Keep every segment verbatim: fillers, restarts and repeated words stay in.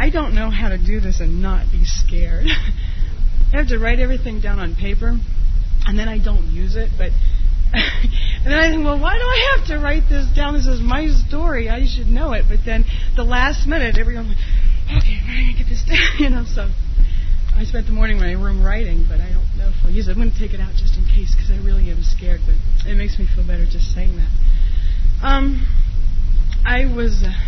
I don't know how to do this and not be scared. I have to write everything down on paper, and then I don't use it. But and then I think, well, why do I have to write this down? This is my story. I should know it. But then the last minute, everyone's like, okay, I'm going to get this down. You know, so I spent the morning in my room writing, but I don't know if I'll use it. I'm going to take it out just in case because I really am scared. But it makes me feel better just saying that. Um, I was... Uh,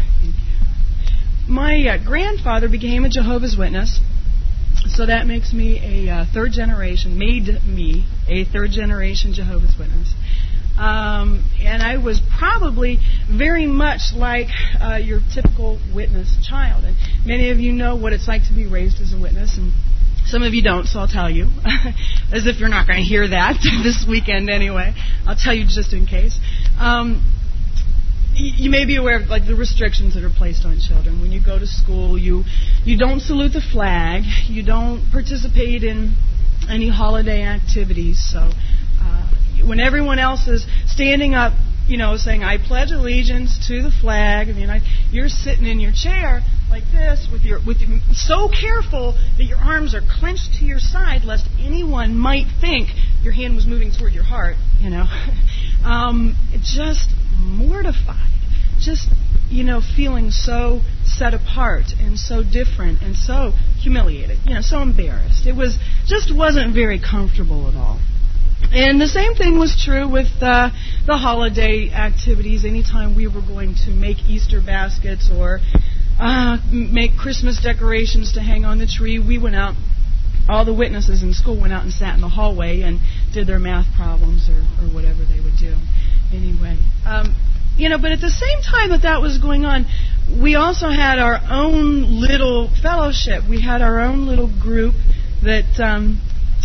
My uh, grandfather became a Jehovah's Witness, so that makes me a uh, third generation, made me a third generation Jehovah's Witness. Um, and I was probably very much like uh, your typical witness child. And many of you know what it's like to be raised as a witness, and some of you don't, so I'll tell you, as if you're not going to hear that this weekend anyway. I'll tell you just in case. Um, You may be aware of like the restrictions that are placed on children. When you go to school, you you don't salute the flag. You don't participate in any holiday activities. So uh, when everyone else is standing up, you know, saying, I pledge allegiance to the flag of the United States, you're sitting in your chair like this with your with your, so careful that your arms are clenched to your side lest anyone might think your hand was moving toward your heart, you know. um, just mortified, just, you know, feeling so set apart and so different and so humiliated, you know, so embarrassed. It was just wasn't very comfortable at all. And the same thing was true with uh, the holiday activities. Anytime we were going to make Easter baskets or uh, make Christmas decorations to hang on the tree, we went out. All the witnesses in school went out and sat in the hallway and did their math problems or, or whatever they would do. Anyway, um, you know, but at the same time that that was going on, we also had our own little fellowship. We had our own little group that... Um,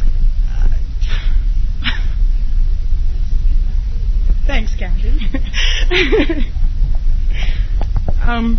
Thanks, Kathy. um,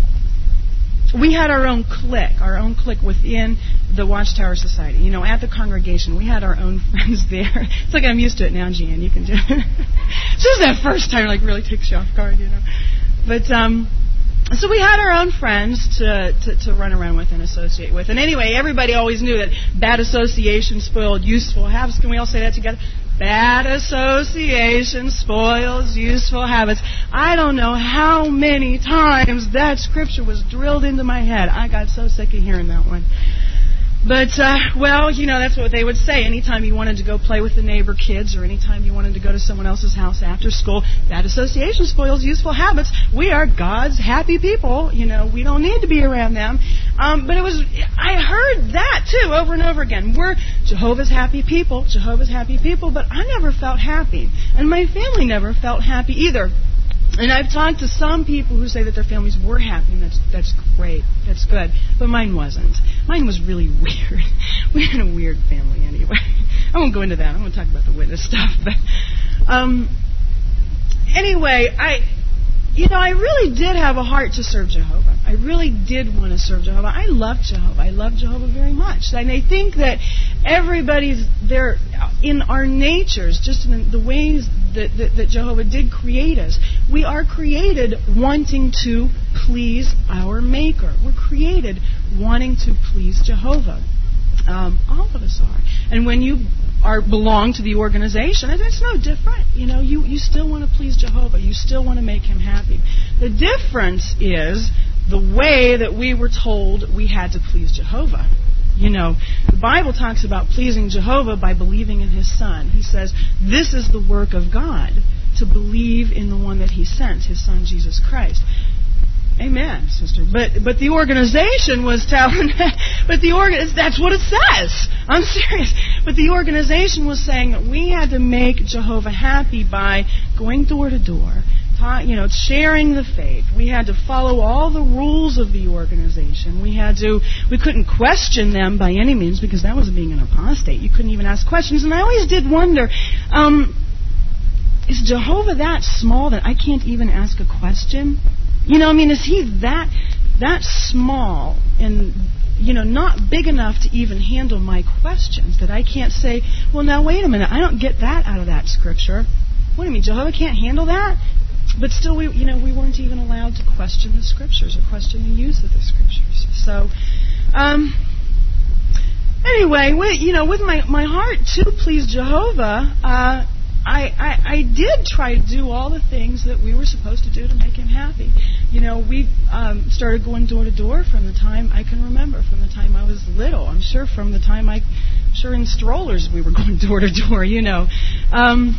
we had our own clique, our own clique within the Watchtower Society. You know, at the congregation, we had our own friends there. It's like I'm used to it now, Jan. You can do it. It's just that first time, like, really takes you off guard, you know. But um, so we had our own friends to, to to run around with and associate with. And anyway, everybody always knew that bad association spoiled useful habits. Can we all say that together? Bad association spoils useful habits. I don't know how many times that scripture was drilled into my head. I got so sick of hearing that one. But, uh, well, you know, that's what they would say. Anytime you wanted to go play with the neighbor kids or anytime you wanted to go to someone else's house after school, that association spoils useful habits. We are God's happy people. You know, we don't need to be around them. Um, but it was, I heard that, too, over and over again. We're Jehovah's happy people, Jehovah's happy people, but I never felt happy. And my family never felt happy either. And I've talked to some people who say that their families were happy, and that's that's great, that's good. But mine wasn't. Mine was really weird. We had a weird family anyway. I won't go into that. I'm going to talk about the witness stuff. But um, anyway, I, you know, I really did have a heart to serve Jehovah. I really did want to serve Jehovah. I love Jehovah. I love Jehovah very much. And I think that everybody's there in our natures, just in the ways that, that, that Jehovah did create us. We are created wanting to please our Maker. We're created wanting to please Jehovah. Um, all of us are. And when you are belong to the organization, it's no different. You know, you, you still want to please Jehovah. You still want to make Him happy. The difference is the way that we were told we had to please Jehovah. You know, the Bible talks about pleasing Jehovah by believing in His Son. He says, this is the work of God, to believe in the one that He sent, His Son, Jesus Christ. Amen, sister. But but the organization was telling, but the organ that's what it says. I'm serious. But the organization was saying that we had to make Jehovah happy by going door to door, you know, sharing the faith. We had to follow all the rules of the organization. We had to, we couldn't question them by any means because that was being an apostate. You couldn't even ask questions. And I always did wonder, um, is Jehovah that small that I can't even ask a question? You know, I mean, is He that that small and, you know, not big enough to even handle my questions that I can't say, well, now, wait a minute, I don't get that out of that scripture. What do you mean, Jehovah can't handle that? but still, we you know we weren't even allowed to question the Scriptures or question the use of the Scriptures. So, um, anyway, with, you know, with my my heart to please Jehovah, uh, I, I I did try to do all the things that we were supposed to do to make Him happy. You know, we um, started going door to door from the time I can remember, from the time I was little. I'm sure from the time I, I'm sure in strollers we were going door to door. You know. Um,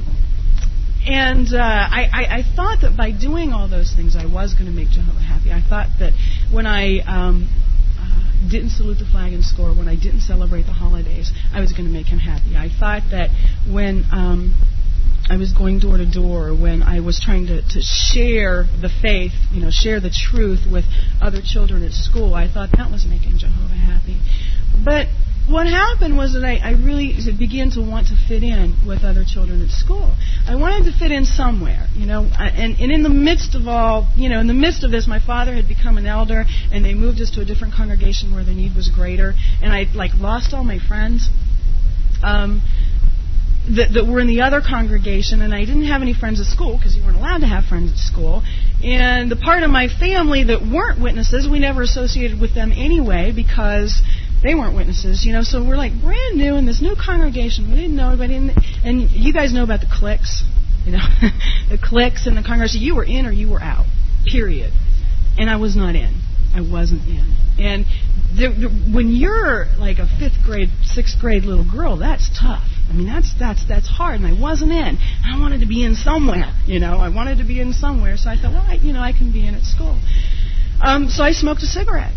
And uh, I, I, I thought that by doing all those things, I was going to make Jehovah happy. I thought that when I um, uh, didn't salute the flag in school, when I didn't celebrate the holidays, I was going to make Him happy. I thought that when um, I was going door to door, when I was trying to, to share the faith, you know, share the truth with other children at school, I thought that was making Jehovah happy. But what happened was that I, I really began to want to fit in with other children at school. I wanted to fit in somewhere, you know, and, and in the midst of all, you know, in the midst of this, my father had become an elder, and they moved us to a different congregation where the need was greater, and I, like, lost all my friends um, that, that were in the other congregation, and I didn't have any friends at school, because you weren't allowed to have friends at school, and the part of my family that weren't witnesses, we never associated with them anyway, because they weren't witnesses, you know, so we're like brand new in this new congregation. We didn't know anybody. And, and you guys know about the cliques, you know, the cliques in the congregation. You were in or you were out, period. And I was not in. I wasn't in. And the, the, when you're like a fifth grade, sixth grade little girl, that's tough. I mean, that's that's that's hard. And I wasn't in. I wanted to be in somewhere, you know. I wanted to be in somewhere. So I thought, well, I, you know, I can be in at school. Um, so I smoked a cigarette.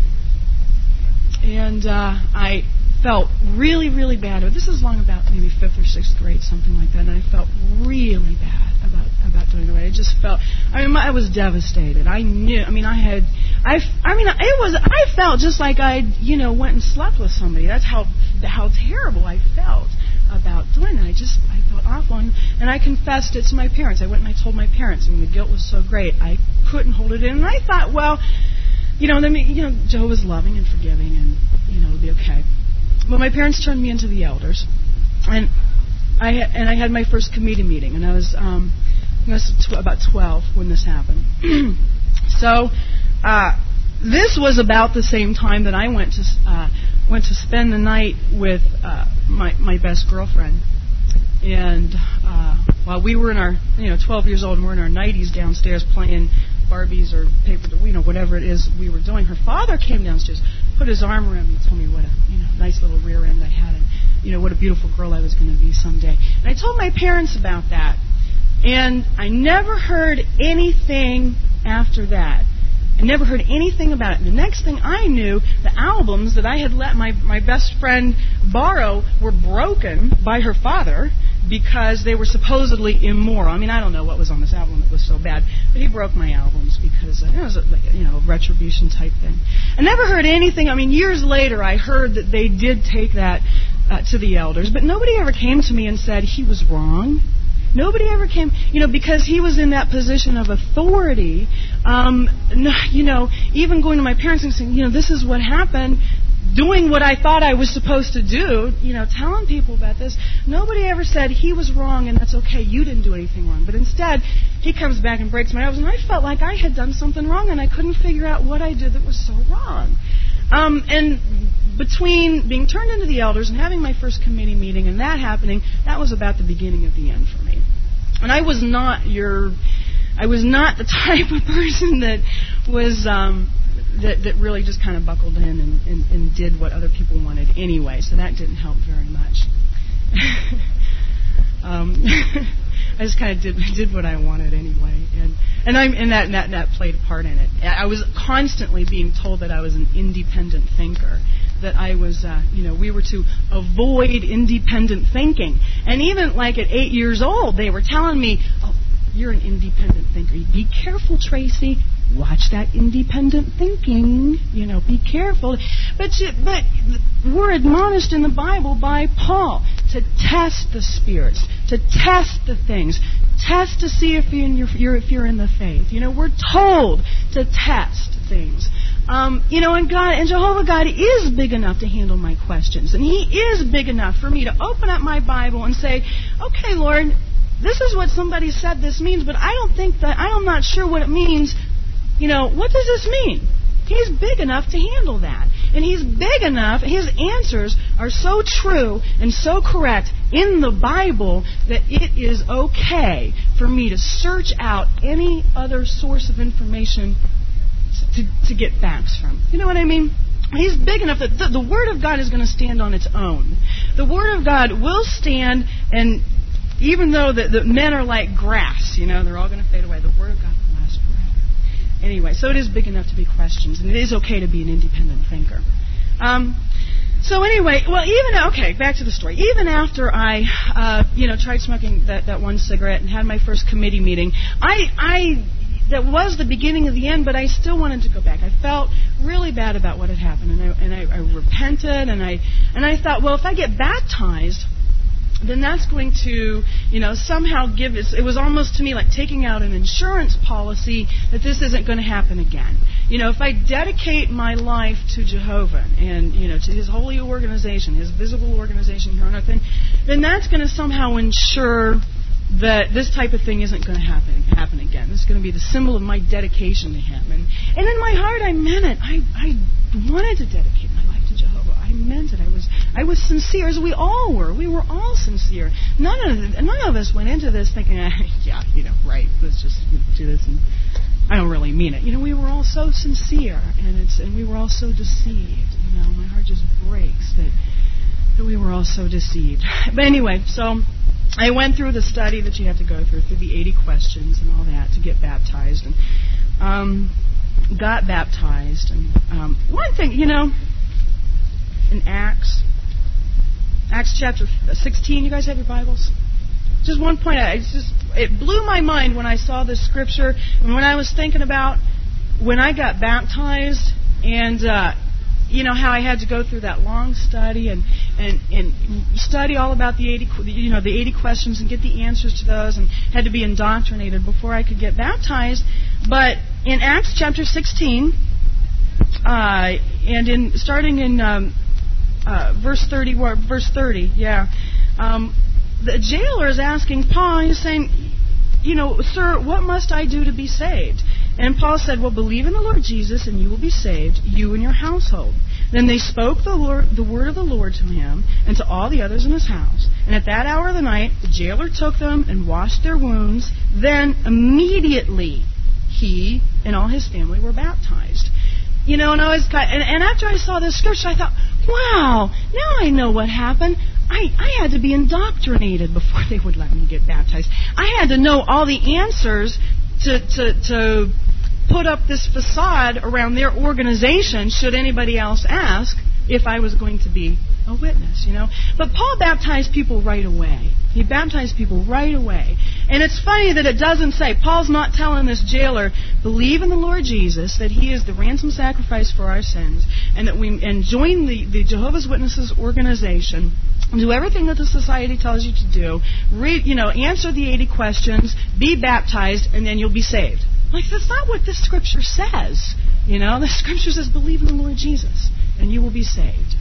And uh, I felt really, really bad. This is long about maybe fifth or sixth grade, something like that. And I felt really bad about about doing it. I just felt. I mean, I was devastated. I knew. I mean, I had. I. I mean, it was. I felt just like I, you know, went and slept with somebody. That's how how terrible I felt about doing it. I just. I felt awful, and, and I confessed it to my parents. I went and I told my parents. I mean, the guilt was so great. I couldn't hold it in, and I thought, well. You know, then you know, Jehovah's loving and forgiving, and you know, it'll be okay. But my parents turned me into the elders, and I ha- and I had my first committee meeting, and I was um, I was tw- about twelve when this happened. so uh, this was about the same time that I went to uh, went to spend the night with uh, my my best girlfriend, and uh, while we were in our you know twelve years old and we're in our nineties downstairs playing Barbies or paper, you know, whatever it is we were doing. Her father came downstairs, put his arm around me, told me what a you know nice little rear end I had, and you know what a beautiful girl I was going to be someday. And I told my parents about that, and I never heard anything after that. I never heard anything about it. And the next thing I knew, the albums that I had let my my best friend borrow were broken by her father, because they were supposedly immoral. I mean, I don't know what was on this album that was so bad, but he broke my albums because uh, it was a, like, you know, a retribution type thing. I never heard anything. I mean, years later, I heard that they did take that uh, to the elders, but nobody ever came to me and said he was wrong. Nobody ever came, you know, because he was in that position of authority. Um, you know, even going to my parents and saying, you know, this is what happened. Doing what I thought I was supposed to do, you know, telling people about this. Nobody ever said he was wrong and that's okay, you didn't do anything wrong. But instead, he comes back and breaks my elbows, and I felt like I had done something wrong, and I couldn't figure out what I did that was so wrong. Um, and between being turned into the elders and having my first committee meeting and that happening, that was about the beginning of the end for me. And I was not your, I was not the type of person that was... Um, That, that really just kind of buckled in and, and, and did what other people wanted anyway, so that didn't help very much. um, I just kind of did did what I wanted anyway, and and I'm and that, that that played a part in it. I was constantly being told that I was an independent thinker, that I was, uh, you know, we were to avoid independent thinking, and even like at eight years old, they were telling me, "Oh, you're an independent thinker. Be careful, Tracy. Watch that independent thinking. You know, be careful." But you, but we're admonished in the Bible by Paul to test the spirits, to test the things, test to see if you're in your, you're if you're in the faith. You know, we're told to test things. Um, you know, and God and Jehovah God is big enough to handle my questions, and He is big enough for me to open up my Bible and say, "Okay, Lord, this is what somebody said this means, but I don't think that, I'm not sure what it means. You know, what does this mean? He's big enough to handle that. And he's big enough, his answers are so true and so correct in the Bible that it is okay for me to search out any other source of information to, to get facts from. You know what I mean? He's big enough that the, the Word of God is going to stand on its own. The Word of God will stand, and even though the, the men are like grass, you know, they're all going to fade away, the Word of God will last forever. Anyway, so it is big enough to be questioned, and it is okay to be an independent thinker. Um, so anyway, well, even, okay, back to the story. Even after I, uh, you know, tried smoking that, that one cigarette and had my first committee meeting, I, I, that was the beginning of the end, but I still wanted to go back. I felt really bad about what had happened, and I, and I, I repented, and I, and I thought, well, if I get baptized, then that's going to, you know, somehow give us, it was almost to me like taking out an insurance policy that this isn't going to happen again. You know, if I dedicate my life to Jehovah and, you know, to his holy organization, his visible organization here on earth, then, then that's going to somehow ensure that this type of thing isn't going to happen happen again. This is going to be the symbol of my dedication to him. And, and in my heart, I meant it. I, I wanted to dedicate my life to Jehovah. I meant it. I was I was sincere, as we all were. We were all sincere. None of none of us went into this thinking, yeah, you know, right, let's just you know, do this, and I don't really mean it. You know, we were all so sincere, and it's and we were all so deceived. You know, my heart just breaks that that we were all so deceived. But anyway, so I went through the study that you have to go through, through the eighty questions and all that to get baptized, and um, got baptized. And um, one thing, you know, in Acts, Acts chapter sixteen, you guys have your Bibles? Just one point, I just it blew my mind when I saw this scripture, and when I was thinking about when I got baptized, and uh, you know how I had to go through that long study and, and, and study all about the eighty, you know, the eighty questions and get the answers to those, and had to be indoctrinated before I could get baptized. But in Acts chapter sixteen, uh, and in starting in um, uh, verse thirty, verse thirty, yeah, um, the jailer is asking Paul. He's saying, you know, sir, what must I do to be saved? And Paul said, well, believe in the Lord Jesus, and you will be saved, you and your household. Then they spoke the, Lord, the word of the Lord to him and to all the others in his house. And at that hour of the night, the jailer took them and washed their wounds. Then immediately he and all his family were baptized. You know, and I was, and, and after I saw this scripture, I thought, wow, now I know what happened. I, I had to be indoctrinated before they would let me get baptized. I had to know all the answers to to, to put up this facade around their organization should anybody else ask if I was going to be a witness, you know. But Paul baptized people right away. He baptized people right away. And it's funny that it doesn't say, Paul's not telling this jailer, believe in the Lord Jesus, that he is the ransom sacrifice for our sins, and that we and join the, the Jehovah's Witnesses organization, do everything that the society tells you to do, read, you know, answer the eighty questions, be baptized, and then you'll be saved. Like, that's not what this scripture says. You know, the scripture says, believe in the Lord Jesus, and you will be saved.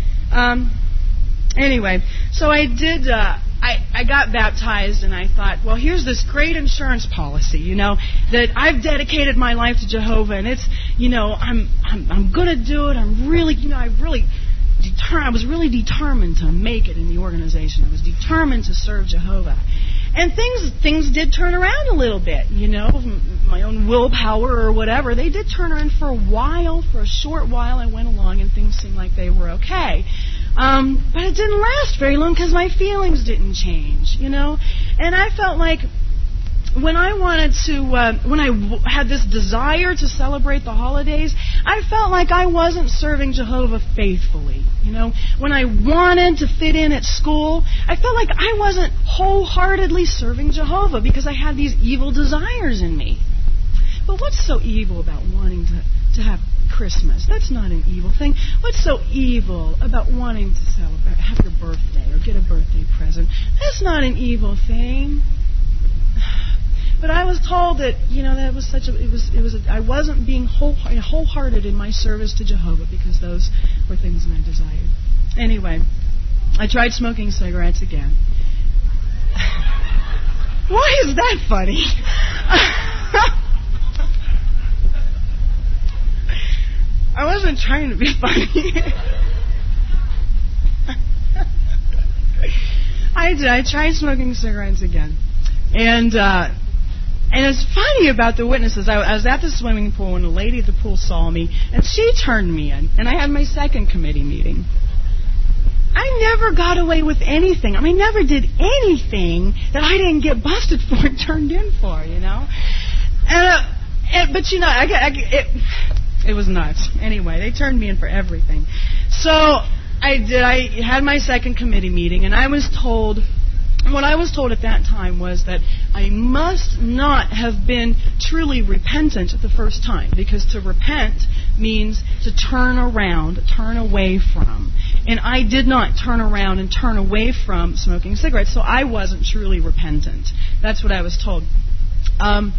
Um, anyway, so I did, uh, I, I got baptized, and I thought, well, here's this great insurance policy, you know, that I've dedicated my life to Jehovah, and it's, you know, I'm, I'm, I'm going to do it. I'm really, you know, I really, deter- I was really determined to make it in the organization. I was determined to serve Jehovah. And things things did turn around a little bit, you know, my own willpower or whatever. They did turn around for a while, for a short while. I went along and things seemed like they were okay. Um, but it didn't last very long because my feelings didn't change, you know. And I felt like when I wanted to, uh, when I w- had this desire to celebrate the holidays, I felt like I wasn't serving Jehovah faithfully. You know, when I wanted to fit in at school, I felt like I wasn't wholeheartedly serving Jehovah because I had these evil desires in me. But what's so evil about wanting to, to have Christmas? That's not an evil thing. What's so evil about wanting to celebrate, have your birthday or get a birthday present? That's not an evil thing. But I was told that, you know, that was such a, it was, it was, a, I wasn't being whole, wholehearted in my service to Jehovah because those were things that I desired. Anyway, I tried smoking cigarettes again. Why is that funny? I wasn't trying to be funny. I did. I tried smoking cigarettes again. And uh, and it's funny about the witnesses. I, I was at the swimming pool and a lady at the pool saw me, and she turned me in. And I had my second committee meeting. I never got away with anything. I mean, never did anything that I didn't get busted for and turned in for, you know? And, uh, and But, you know, I, I, it, it was nuts. Anyway, they turned me in for everything. So I did. I had my second committee meeting, and I was told... What I was told at that time was that I must not have been truly repentant the first time, because to repent means to turn around, turn away from. And I did not turn around and turn away from smoking cigarettes, so I wasn't truly repentant. That's what I was told. Um,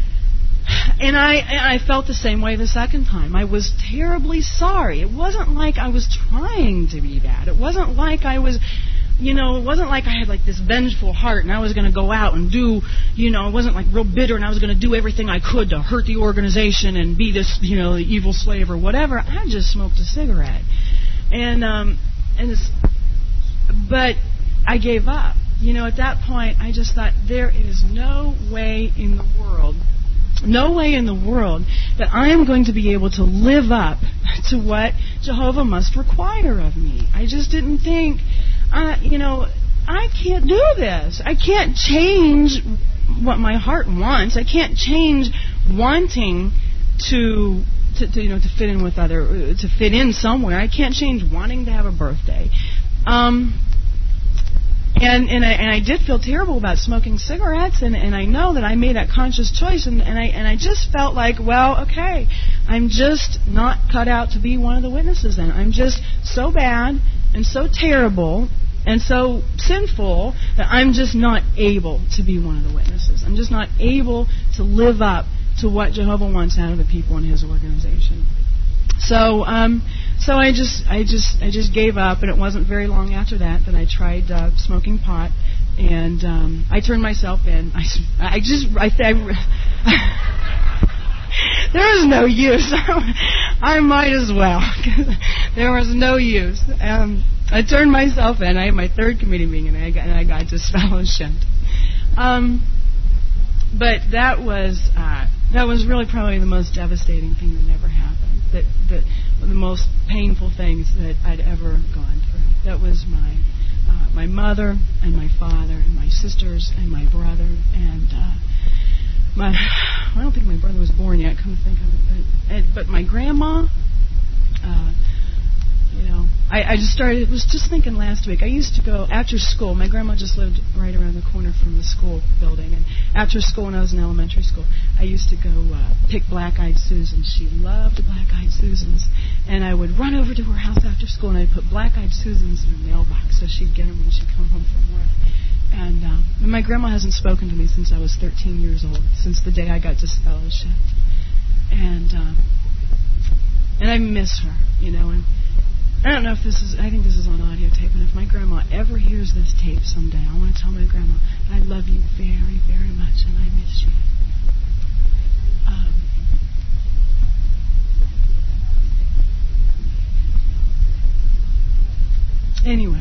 and I, and I felt the same way the second time. I was terribly sorry. It wasn't like I was trying to be bad. It wasn't like I was... You know, it wasn't like I had like this vengeful heart and I was going to go out and do, you know, it wasn't like real bitter and I was going to do everything I could to hurt the organization and be this, you know, the evil slave or whatever. I just smoked a cigarette. And, um, and it's, but I gave up. You know, at that point, I just thought there is no way in the world, no way in the world that I am going to be able to live up to what Jehovah must require of me. I just didn't think... Uh, you know, I can't do this. I can't change what my heart wants. I can't change wanting to, to, to you know, to fit in with other, to fit in somewhere. I can't change wanting to have a birthday. Um, and and I, and I did feel terrible about smoking cigarettes, and, and I know that I made that conscious choice, and, and I and I just felt like, well, okay, I'm just not cut out to be one of the witnesses. Then I'm just so bad and so terrible and so sinful that I'm just not able to be one of the witnesses. I'm just not able to live up to what Jehovah wants out of the people in His organization. So, um, so I just, I just, I just gave up, and it wasn't very long after that that I tried uh, smoking pot, and um, I turned myself in. I, I just, I, I there was no use. I might as well. There was no use. Um, I turned myself in. I had my third committee meeting, and I got, and I got disfellowshipped. Um, but that was uh, that was really probably the most devastating thing that ever happened. That, that the most painful things that I'd ever gone through. That was my uh, my mother and my father and my sisters and my brother and uh, my. I don't think my brother was born yet. Come to think of it, but, and, but my grandma. Uh, You know, I, I just started, was just thinking last week, I used to go after school. My grandma just lived right around the corner from the school building. And after school, when I was in elementary school, I used to go uh, pick Black-Eyed Susans. She loved Black-Eyed Susans. And I would run over to her house after school, and I'd put Black-Eyed Susans in her mailbox so she'd get them when she'd come home from work. And, uh, and my grandma hasn't spoken to me since I was thirteen years old, since the day I got disfellowshipped. And, uh, and I miss her, you know, and I don't know if this is, I think this is on audio tape, and if my grandma ever hears this tape someday, I want to tell my grandma that I love you very, very much, and I miss you. Um, anyway,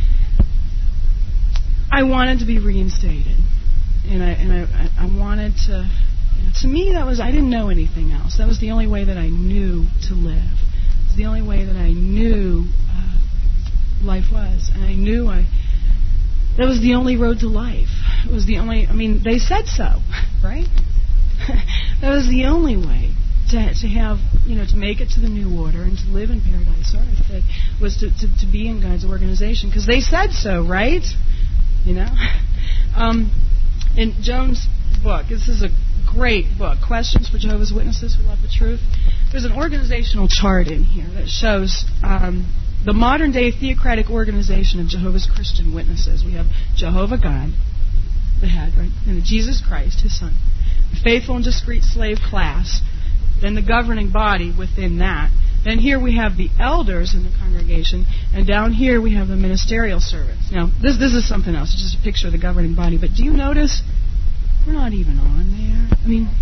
I wanted to be reinstated, and I and I, I wanted to, you know, to me that was, I didn't know anything else. That was the only way that I knew to live. The only way that I knew uh, life was, and I knew I that was the only road to life. It was the only. I mean, they said so, right? That was the only way to to have, you know, to make it to the new order and to live in paradise earth. That was to, to, to be in God's organization, because they said so, right? You know, um, in Jones' book, this is a great book, Questions for Jehovah's Witnesses Who Love the Truth. There's an organizational chart in here that shows um, the modern-day theocratic organization of Jehovah's Christian Witnesses. We have Jehovah God, the head, right, and Jesus Christ, His Son, the faithful and discreet slave class, then the governing body within that. Then here we have the elders in the congregation, and down here we have the ministerial servants. Now, this this is something else. It's just a picture of the governing body. But do you notice we're not even on there. I mean,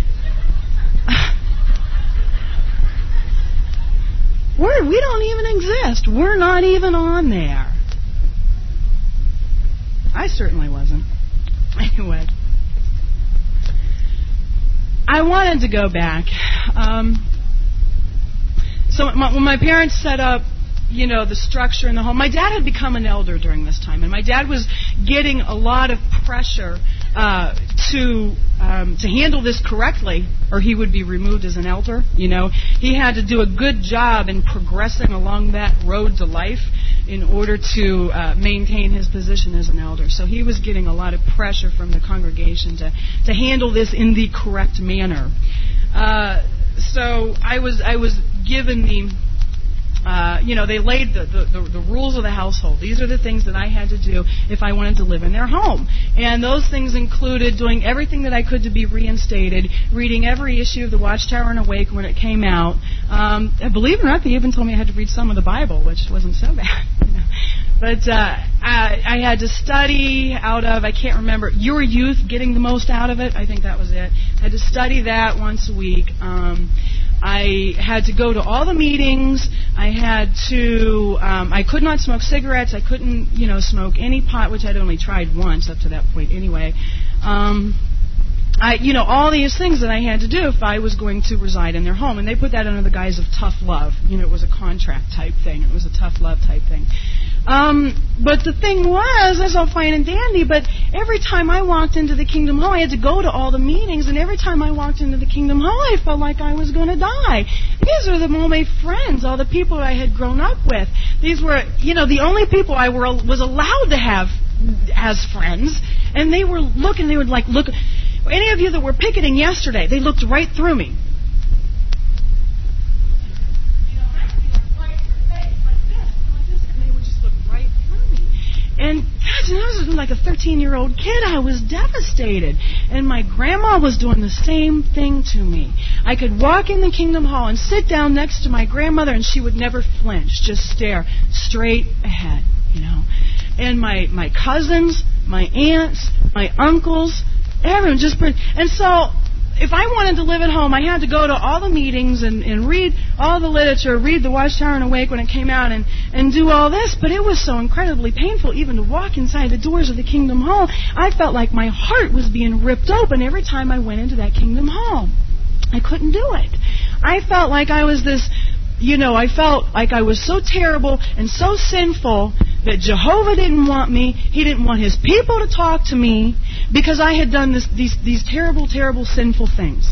we're, we don't even exist. We're not even on there. I certainly wasn't. Anyway, I wanted to go back. Um, so my, when my parents set up, you know, the structure in the home, my dad had become an elder during this time, and my dad was getting a lot of pressure uh, to um, to handle this correctly, or he would be removed as an elder. You know, he had to do a good job in progressing along that road to life in order to uh, maintain his position as an elder. So he was getting a lot of pressure from the congregation to, to handle this in the correct manner. Uh, so I was I was given the, uh, you know, they laid the, the, the, the rules of the household. These are the things that I had to do if I wanted to live in their home. And those things included doing everything that I could to be reinstated, reading every issue of the Watchtower and Awake when it came out. Um, believe it or not, they even told me I had to read some of the Bible, which wasn't so bad. You know. But uh, I, I had to study out of, I can't remember, Your Youth, Getting the Most Out of It. I think that was it. I had to study that once a week. Um, I had to go to all the meetings. I had to, um, I could not smoke cigarettes. I couldn't, you know, smoke any pot, which I'd only tried once up to that point anyway. Um, I, you know, all these things that I had to do if I was going to reside in their home. And they put that under the guise of tough love. You know, it was a contract type thing. It was a tough love type thing. Um, but the thing was, that's all fine and dandy, but every time I walked into the Kingdom Hall, I had to go to all the meetings, and every time I walked into the Kingdom Hall, I felt like I was going to die. These are the, all my friends, all the people I had grown up with. These were, you know, the only people I were, was allowed to have as friends, and they were looking, they would like look, any of you that were picketing yesterday, they looked right through me. And gosh, I was like a thirteen-year-old kid. I was devastated. And my grandma was doing the same thing to me. I could walk in the Kingdom Hall and sit down next to my grandmother, and she would never flinch, just stare straight ahead, you know. And my, my cousins, my aunts, my uncles, everyone just... And so... if I wanted to live at home, I had to go to all the meetings and, and read all the literature, read the Watchtower and Awake when it came out, and, and do all this. But it was so incredibly painful even to walk inside the doors of the Kingdom Hall. I felt like my heart was being ripped open every time I went into that Kingdom Hall. I couldn't do it. I felt like I was this, you know, I felt like I was so terrible and so sinful that Jehovah didn't want me. He didn't want His people to talk to me because I had done this, these, these terrible, terrible, sinful things.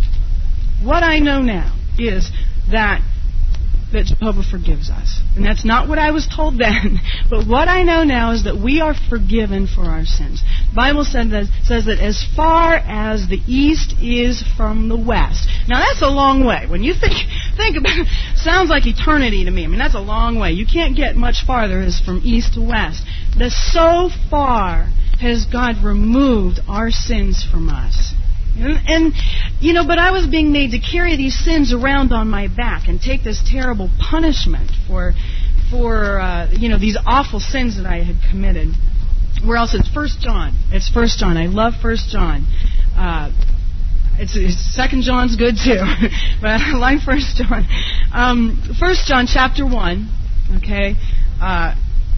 What I know now is that that Jehovah forgives us. And that's not what I was told then. But what I know now is that we are forgiven for our sins. The Bible said that, says that as far as the east is from the west. Now that's a long way. When you think think about it, sounds like eternity to me. I mean, that's a long way. You can't get much farther as from east to west. That so far has God removed our sins from us. And, and, you know, but I was being made to carry these sins around on my back and take this terrible punishment for, for uh, you know, these awful sins that I had committed. Where else? It's First John. It's First John. I love First John. Uh, it's, it's Second John's good too, but I like First John. Um, First John chapter one. Okay, uh,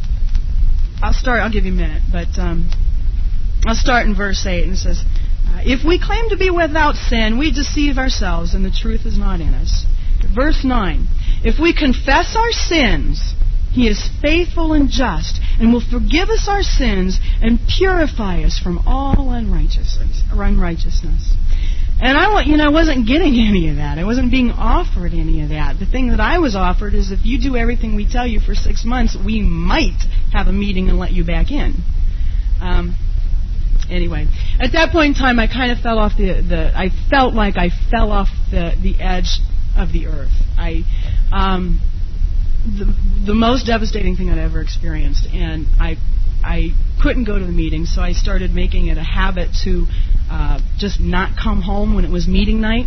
I'll start. I'll give you a minute, but um, I'll start in verse eight, and it says, "If we claim to be without sin, we deceive ourselves, and the truth is not in us." Verse nine, "If we confess our sins, He is faithful and just, and will forgive us our sins and purify us from all unrighteousness." unrighteousness. And I, you know, I wasn't getting any of that. I wasn't being offered any of that. The thing that I was offered is if you do everything we tell you for six months, we might have a meeting and let you back in. Um, Anyway, at that point in time, I kind of fell off the, the I felt like I fell off the, the edge of the earth. I, um, the, the most devastating thing I'd ever experienced, and I, I couldn't go to the meeting, so I started making it a habit to uh, just not come home when it was meeting night,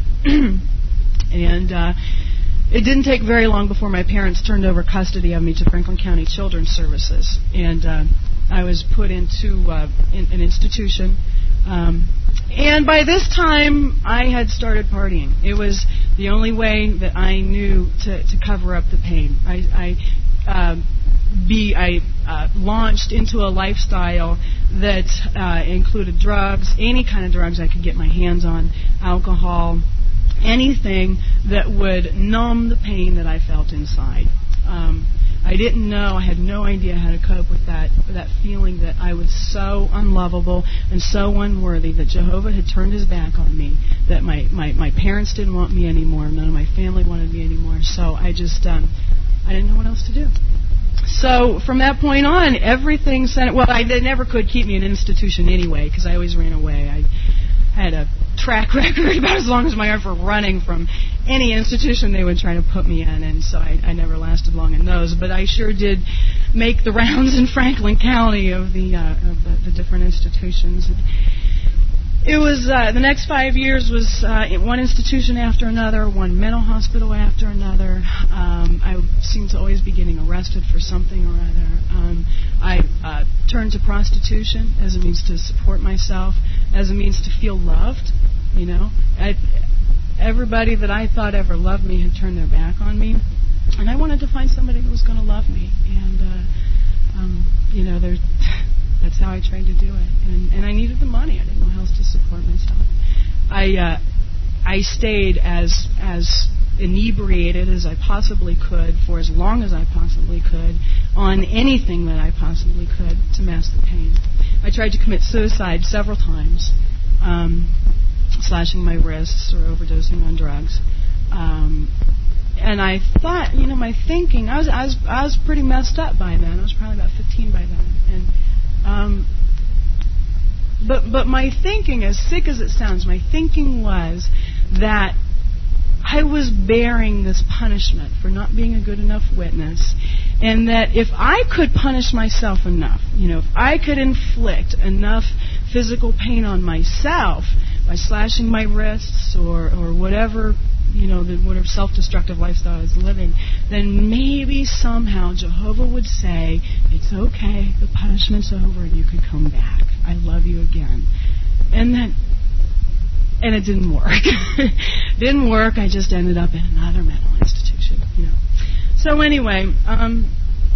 and uh, it didn't take very long before my parents turned over custody of me to Franklin County Children's Services, and uh, I was put into uh, in, an institution Um, and by this time, I had started partying. It was the only way that I knew to, to cover up the pain. I, I, uh, be, I uh, launched into a lifestyle that uh, included drugs, any kind of drugs I could get my hands on, alcohol, anything that would numb the pain that I felt inside. Um, I didn't know, I had no idea how to cope with that, that feeling that I was so unlovable and so unworthy, that Jehovah had turned his back on me, that my, my, my parents didn't want me anymore, none of my family wanted me anymore. So I just, um, I didn't know what else to do. So from that point on, everything sent, well, I, they never could keep me in an institution anyway, because I always ran away. I had a track record about as long as my arm for running from any institution they would try to put me in, and so I, I never lasted long in those. But I sure did make the rounds in Franklin County of the uh, of the, the different institutions. It was uh, the next five years was uh, one institution after another, one mental hospital after another. Um, I seemed to always be getting arrested for something or other. Um, I uh, turned to prostitution as a means to support myself, as a means to feel loved. You know, I, everybody that I thought ever loved me had turned their back on me, and I wanted to find somebody who was going to love me. And uh, um, you know, there. That's how I tried to do it, and, and I needed the money. I didn't know how else to support myself. I uh, I stayed as as inebriated as I possibly could for as long as I possibly could on anything that I possibly could to mask the pain. I tried to commit suicide several times, um, slashing my wrists or overdosing on drugs. Um, and I thought, you know, my thinking, I was I was I was pretty messed up by then. I was probably about fifteen by then, and. Um, but but my thinking, as sick as it sounds, my thinking was that I was bearing this punishment for not being a good enough witness, and that if I could punish myself enough, you know, if I could inflict enough physical pain on myself by slashing my wrists or, or whatever, you know, the whatever self-destructive lifestyle I was living, then maybe somehow Jehovah would say, it's okay, the punishment's over, you could come back. I love you again. And then, and it didn't work. Didn't work, I just ended up in another mental institution, you know. So anyway, um,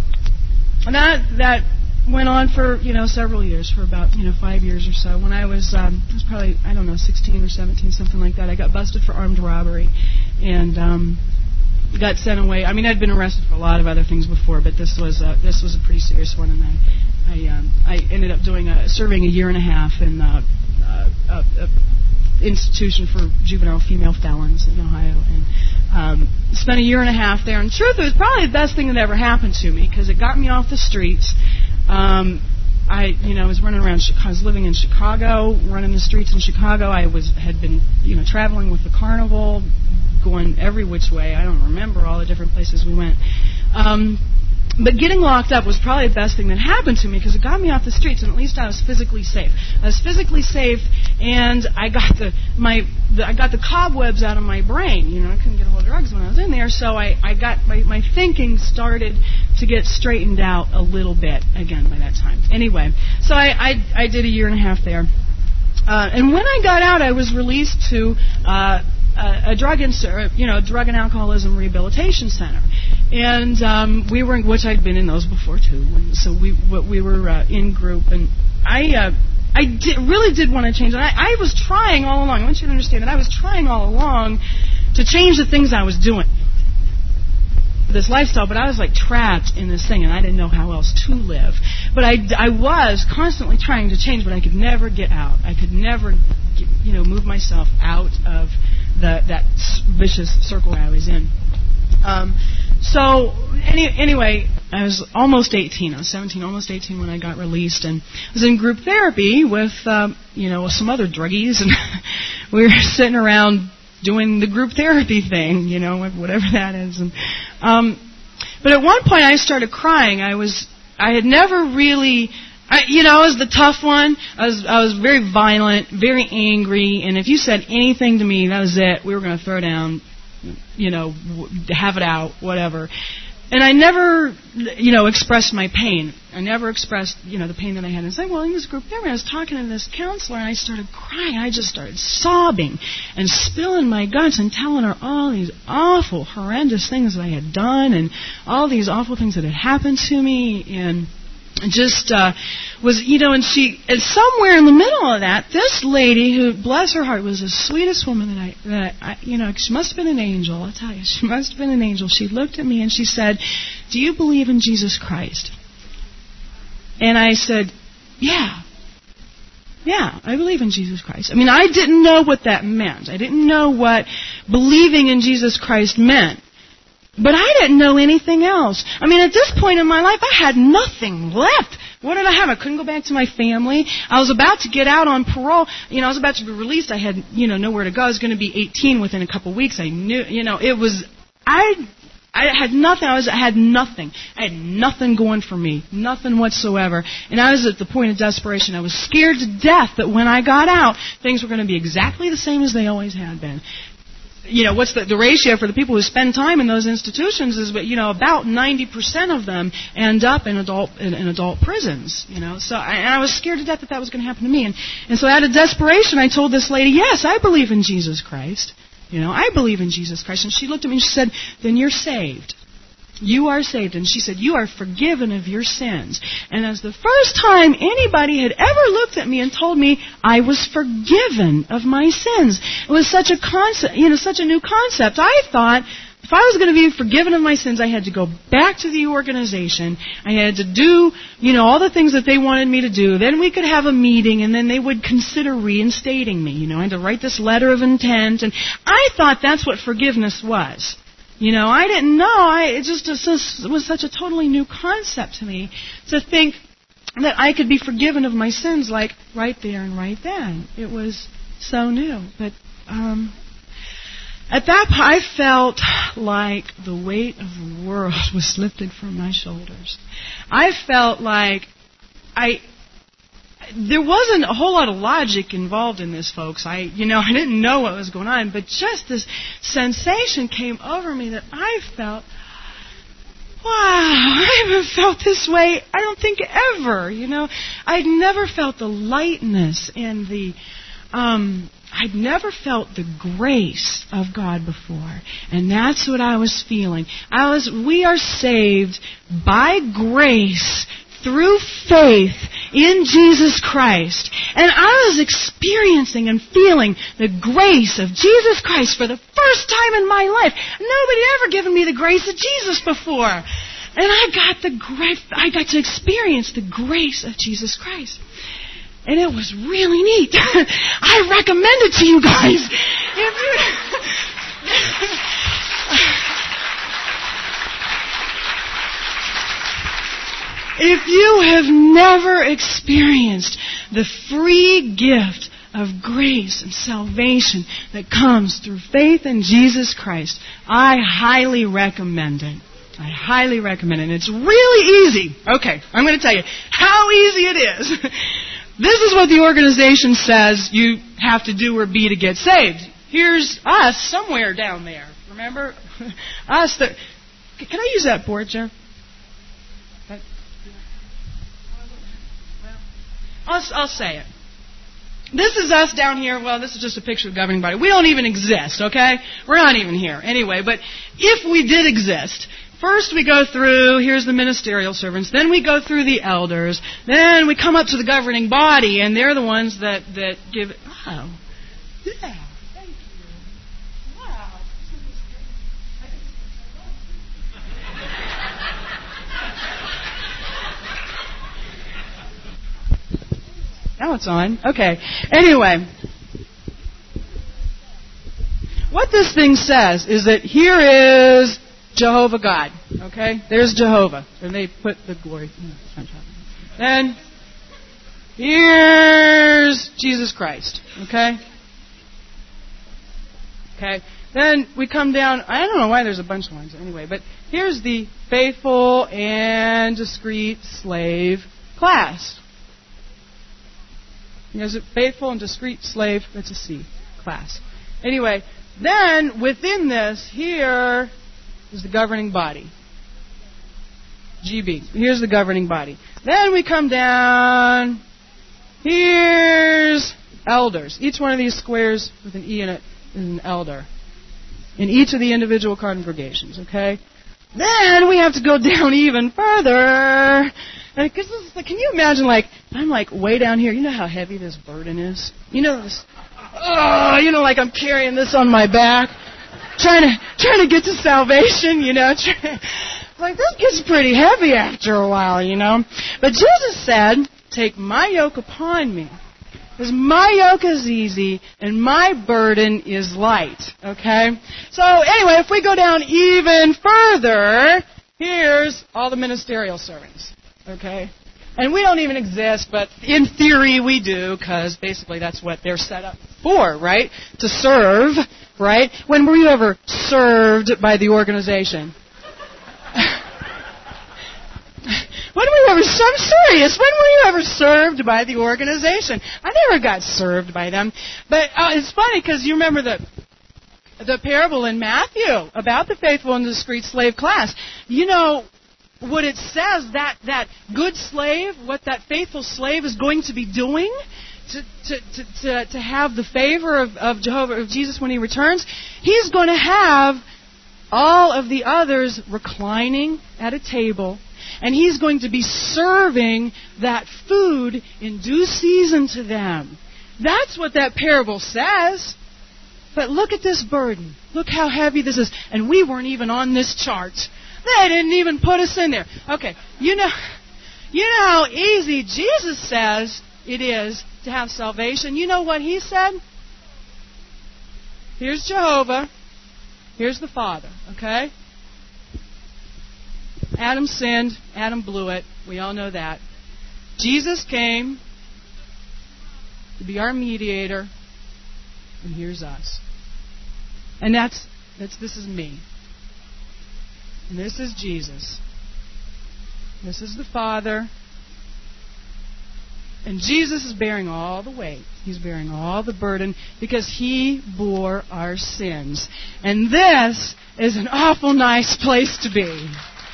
that, that went on for, you know, several years, for about, you know, five years or so. When I was, um, I was probably, I don't know, sixteen or seventeen, something like that, I got busted for armed robbery and um, got sent away. I mean, I'd been arrested for a lot of other things before, but this was uh, this was a pretty serious one, and I I, um, I ended up doing a, serving a year and a half in uh, uh, a, a institution for juvenile female felons in Ohio, and um, spent a year and a half there. And the truth, it was probably the best thing that ever happened to me, because it got me off the streets. Um, I, you know, was running around. I was living in Chicago, running the streets in Chicago. I was had been, you know, traveling with the carnival, going every which way. I don't remember all the different places we went. Um, but getting locked up was probably the best thing that happened to me, because it got me off the streets, and at least I was physically safe. I was physically safe, and I got the my the, I got the cobwebs out of my brain. You know, I couldn't get a hold of drugs when I was in there, so I, I got my, my thinking started to get straightened out a little bit again by that time. Anyway, so I I, I did a year and a half there, uh, and when I got out, I was released to uh, a, a drug and you know drug and alcoholism rehabilitation center. And um, we were, which I'd been in those before too. And so we we were uh, in group, and I uh, I did, really did want to change. And I, I was trying all along. I want you to understand that I was trying all along to change the things I was doing, this lifestyle. But I was like trapped in this thing, and I didn't know how else to live. But I, I was constantly trying to change, but I could never get out. I could never, get, you know, move myself out of the that vicious circle I was in. Um, So, any, anyway, I was almost eighteen. I was seventeen, almost eighteen when I got released, and I was in group therapy with, um, you know, with some other druggies, and we were sitting around doing the group therapy thing, you know, whatever that is. And, um, but at one point I started crying. I was, I had never really, I, you know, I was the tough one. I was, I was very violent, very angry, and if you said anything to me, that was it. We were going to throw down. You know, have it out, whatever. And I never, you know, expressed my pain. I never expressed, you know, the pain that I had. And I said, well, in this group therapy, I was talking to this counselor, and I started crying. I just started sobbing and spilling my guts and telling her all these awful, horrendous things that I had done and all these awful things that had happened to me. And just uh, was, you know, and she, and somewhere in the middle of that, this lady who, bless her heart, was the sweetest woman that I, that I, you know, she must have been an angel, I'll tell you. She must have been an angel. She looked at me and she said, do you believe in Jesus Christ? And I said, yeah. Yeah, I believe in Jesus Christ. I mean, I didn't know what that meant. I didn't know what believing in Jesus Christ meant. But I didn't know anything else. I mean, at this point in my life, I had nothing left. What did I have? I couldn't go back to my family. I was about to get out on parole. You know, I was about to be released. I had, you know, nowhere to go. I was going to be eighteen within a couple of weeks. I knew, you know, it was, I, I had nothing. I was, I had nothing. I had nothing going for me. Nothing whatsoever. And I was at the point of desperation. I was scared to death that when I got out, things were going to be exactly the same as they always had been. You know, what's the, the ratio for the people who spend time in those institutions is, you know, about ninety percent of them end up in adult in, in adult prisons, you know. So I, and I was scared to death that that was going to happen to me. And, and so out of desperation, I told this lady, yes, I believe in Jesus Christ. You know, I believe in Jesus Christ. And she looked at me and she said, then you're saved. You are saved. And she said, you are forgiven of your sins. And as the first time anybody had ever looked at me and told me I was forgiven of my sins. It was such a concept, you know, such a new concept. I thought if I was going to be forgiven of my sins, I had to go back to the organization. I had to do, you know, all the things that they wanted me to do. Then we could have a meeting, and then they would consider reinstating me. You know, I had to write this letter of intent. And I thought that's what forgiveness was. You know, I didn't know. I, it just it was such a totally new concept to me to think that I could be forgiven of my sins, like right there and right then. It was so new. But um, at that point, I felt like the weight of the world was lifted from my shoulders. I felt like I... There wasn't a whole lot of logic involved in this, folks. I, you know, I didn't know what was going on, but just this sensation came over me that I felt, wow, I haven't felt this way, I don't think ever, you know. I'd never felt the lightness and the, um, I'd never felt the grace of God before. And that's what I was feeling. I was, we are saved by grace through faith in Jesus Christ. And I was experiencing and feeling the grace of Jesus Christ for the first time in my life. Nobody had ever given me the grace of Jesus before. And I got the great, I got to experience the grace of Jesus Christ. And it was really neat. I recommend it to you guys. If you If you have never experienced the free gift of grace and salvation that comes through faith in Jesus Christ, I highly recommend it. I highly recommend it. And it's really easy. Okay, I'm going to tell you how easy it is. This is what the organization says you have to do or be to get saved. Here's us somewhere down there. Remember? Us. The, can I use that board, Jeff? I'll, I'll say it. This is us down here. Well, this is just a picture of the governing body. We don't even exist, okay? We're not even here. Anyway, but if we did exist, first we go through, here's the ministerial servants, then we go through the elders, then we come up to the governing body, and they're the ones that, that give... Oh, yeah. Thank you. Wow. Now it's on. Okay. Anyway, what this thing says is that here is Jehovah God. Okay? There's Jehovah. And they put the glory. Then here's Jesus Christ. Okay? Okay. Then we come down. I don't know why there's a bunch of ones anyway, but here's the faithful and discreet slave class. There's a faithful and discreet slave. That's a C class. Anyway, then within this, here is the governing body. G B. Here's the governing body. Then we come down. Here's elders. Each one of these squares with an E in it is an elder in each of the individual congregations, okay? Then we have to go down even further. And cause this is like, can you imagine, like, I'm like way down here. You know how heavy this burden is? You know this, oh, you know, like I'm carrying this on my back, trying to trying to get to salvation, you know. Like, this gets pretty heavy after a while, you know. But Jesus said, take my yoke upon me, because my yoke is easy and my burden is light, okay? So anyway, if we go down even further, here's all the ministerial servants, okay? And we don't even exist, but in theory we do, because basically that's what they're set up for, right? To serve, right? When were you ever served by the organization? When were you ever, I'm serious, when were you ever served by the organization? I never got served by them. But uh, it's funny because you remember the the parable in Matthew about the faithful and discreet slave class. You know what it says, that, that good slave, what that faithful slave is going to be doing to to, to, to, to have the favor of, of Jehovah, of Jesus when He returns? He's going to have all of the others reclining at a table, and He's going to be serving that food in due season to them. That's what that parable says. But look at this burden. Look how heavy this is. And we weren't even on this chart. They didn't even put us in there. Okay, you know, you know how easy Jesus says it is to have salvation. You know what He said? Here's Jehovah. Here's the Father, okay? Adam sinned. Adam blew it. We all know that. Jesus came to be our mediator. And here's us. And that's, that's this is me. And this is Jesus. This is the Father. And Jesus is bearing all the weight. He's bearing all the burden because He bore our sins. And this is an awful nice place to be.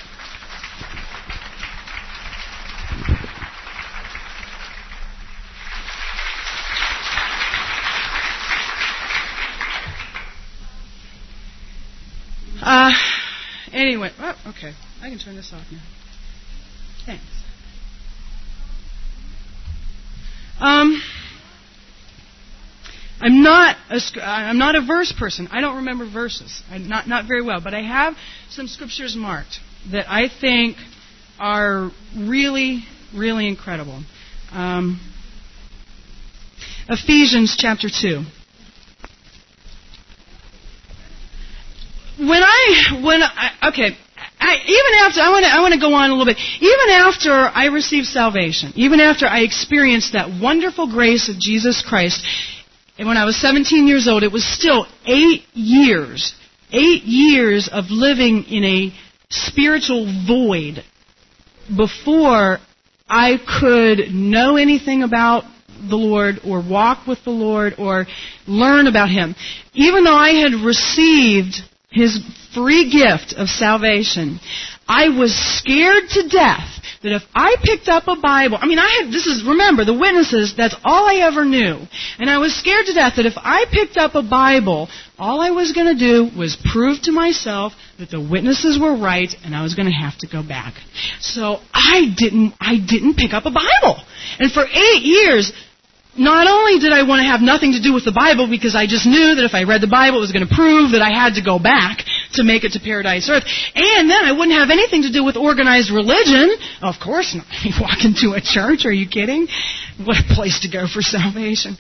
Uh, anyway, oh, okay. I can turn this off now. Thanks. Um, I'm not a I'm not a verse person. I don't remember verses. I'm not not very well, but I have some scriptures marked that I think are really, really incredible. Um, Ephesians chapter two. When I when I, okay. I, even after, I want to I want to go on a little bit. Even after I received salvation, even after I experienced that wonderful grace of Jesus Christ, and when I was seventeen years old, it was still eight years, eight years of living in a spiritual void before I could know anything about the Lord or walk with the Lord or learn about Him. Even though I had received His free gift of salvation, I was scared to death that if I picked up a Bible, I mean, I had, this is, remember, the witnesses, that's all I ever knew. And I was scared to death that if I picked up a Bible, all I was going to do was prove to myself that the witnesses were right and I was going to have to go back. So I didn't, I didn't pick up a Bible. And for eight years, not only did I want to have nothing to do with the Bible because I just knew that if I read the Bible it was going to prove that I had to go back to make it to paradise earth, and then I wouldn't have anything to do with organized religion. Of course not. You walk into a church, are you kidding? What a place to go for salvation.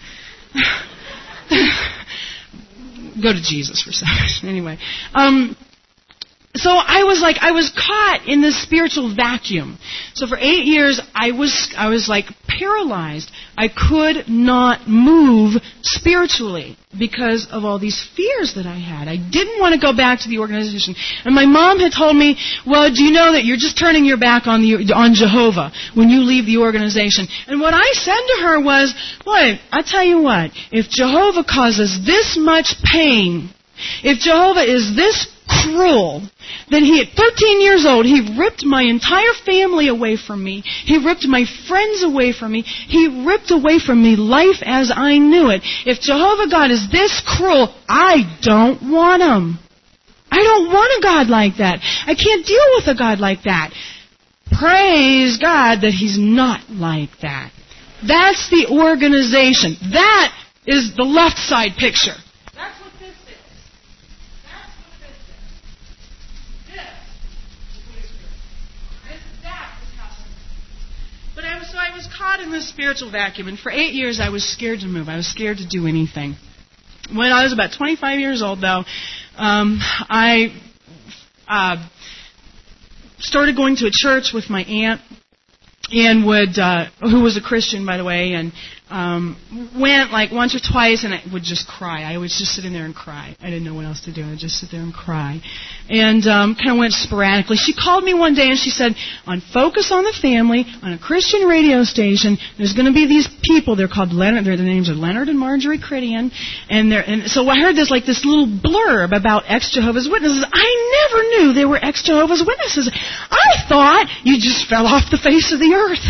Go to Jesus for salvation. Anyway, um, so I was like, I was caught in this spiritual vacuum. So for eight years, I was, I was like paralyzed. I could not move spiritually because of all these fears that I had. I didn't want to go back to the organization. And my mom had told me, well, do you know that you're just turning your back on the on Jehovah when you leave the organization? And what I said to her was, boy, I tell you what, if Jehovah causes this much pain, if Jehovah is this cruel that he, at thirteen years old, he ripped my entire family away from me. He ripped my friends away from me. He ripped away from me life as I knew it. If Jehovah God is this cruel, I don't want him. I don't want a God like that. I can't deal with a God like that. Praise God that he's not like that. That's the organization. That is the left side picture. That's what this is. That's what this is. This is what is good. This, that is how it. But I was, so I was caught in this spiritual vacuum, and for eight years I was scared to move. I was scared to do anything. When I was about twenty-five years old, though, um, I uh, started going to a church with my aunt, and would, uh, who was a Christian, by the way, and um, went like once or twice, and I would just cry. I would just sit in there and cry. I didn't know what else to do. I would just sit there and cry. And um, kind of went sporadically. She called me one day and she said, on Focus on the Family, on a Christian radio station, there's going to be these people. They're called Leonard. Their names are Leonard and Marjorie Critian. And, and so I heard this like this little blurb about ex-Jehovah's Witnesses. I never knew they were ex-Jehovah's Witnesses. I thought you just fell off the face of the earth.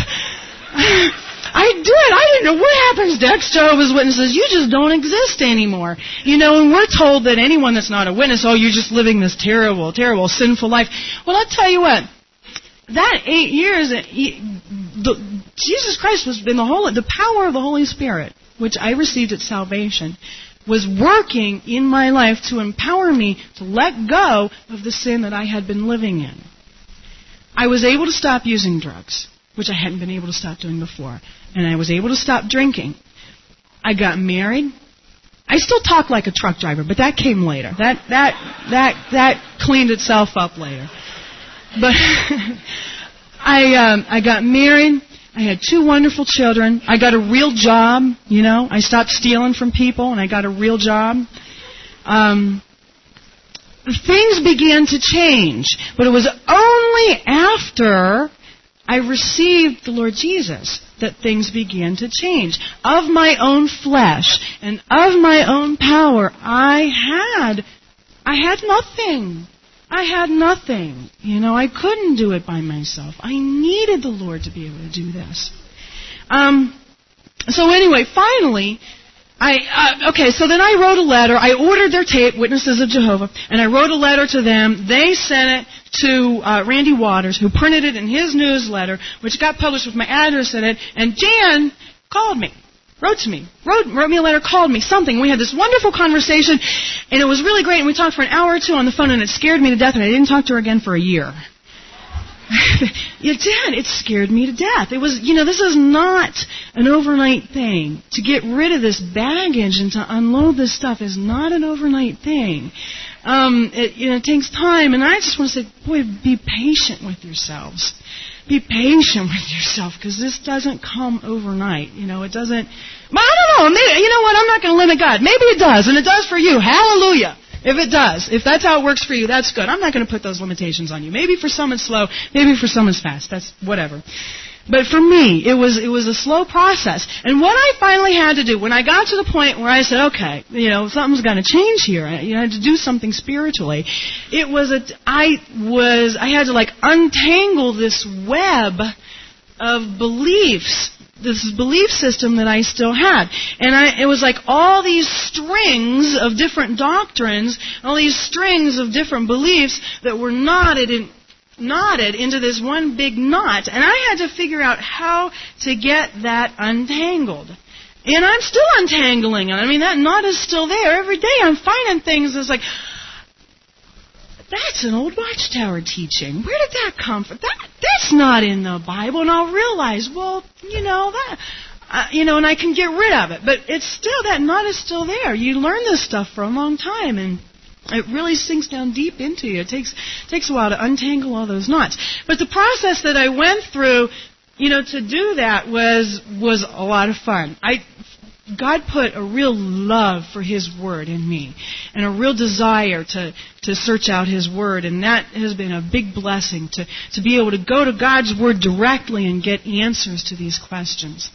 I did. I didn't know what happens to ex-Jehovah's Witnesses. You just don't exist anymore. You know, and we're told that anyone that's not a witness, oh, you're just living this terrible, terrible, sinful life. Well, I'll tell you what. That eight years, the, Jesus Christ was in the Holy, the power of the Holy Spirit, which I received at salvation, was working in my life to empower me to let go of the sin that I had been living in. I was able to stop using drugs, which I hadn't been able to stop doing before. And I was able to stop drinking. I got married. I still talk like a truck driver, but that came later. That that that that cleaned itself up later. But I um, I got married. I had two wonderful children. I got a real job, you know. I stopped stealing from people, and I got a real job. Um, things began to change, but it was only after I received the Lord Jesus that things began to change. Of my own flesh and of my own power, I had, I had nothing. I had nothing. You know, I couldn't do it by myself. I needed the Lord to be able to do this. Um, so anyway, finally, I, uh, okay, so then I wrote a letter. I ordered their tape, Witnesses of Jehovah, and I wrote a letter to them. They sent it to uh, Randy Waters, who printed it in his newsletter, which got published with my address in it, and Jan called me, wrote to me, wrote, wrote me a letter, called me, something. We had this wonderful conversation, and it was really great, and we talked for an hour or two on the phone, and it scared me to death, and I didn't talk to her again for a year. It did. It scared me to death. It was, you know, this is not an overnight thing. To get rid of this baggage and to unload this stuff is not an overnight thing. Um, it, you know, it takes time, and I just want to say, boy, be patient with yourselves. Be patient with yourself, because this doesn't come overnight. You know, it doesn't. Well, I don't know. Maybe, you know what? I'm not going to limit God. Maybe it does, and it does for you. Hallelujah. If it does, if that's how it works for you, that's good. I'm not going to put those limitations on you. Maybe for some it's slow, maybe for some it's fast. That's whatever. But for me, it was it was a slow process. And what I finally had to do, when I got to the point where I said, okay, you know, something's got to change here. I, you know, I had to do something spiritually. It was a, I was, I had to like untangle this web of beliefs, this belief system that I still had. And I, it was like all these strings of different doctrines, all these strings of different beliefs that were knotted in, knotted into this one big knot. And I had to figure out how to get that untangled. And I'm still untangling it. I mean, that knot is still there. Every day I'm finding things that's like, that's an old Watchtower teaching. Where did that come from? That that's not in the Bible. And I'll realize, well, you know that, uh, you know, and I can get rid of it. But it's still, that knot is still there. You learn this stuff for a long time, and it really sinks down deep into you. It takes takes a while to untangle all those knots. But the process that I went through, you know, to do that was was a lot of fun. I. God put a real love for His Word in me, and a real desire to, to search out His Word, and that has been a big blessing, to, to be able to go to God's Word directly and get answers to these questions.